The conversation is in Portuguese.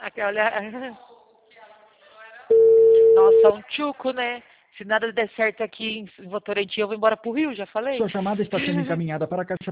Aqui, olha. Nossa, um tchuco, né? Se nada der certo aqui em Votorantim, eu vou embora pro Rio, já falei. Sua chamada está sendo encaminhada para a caixa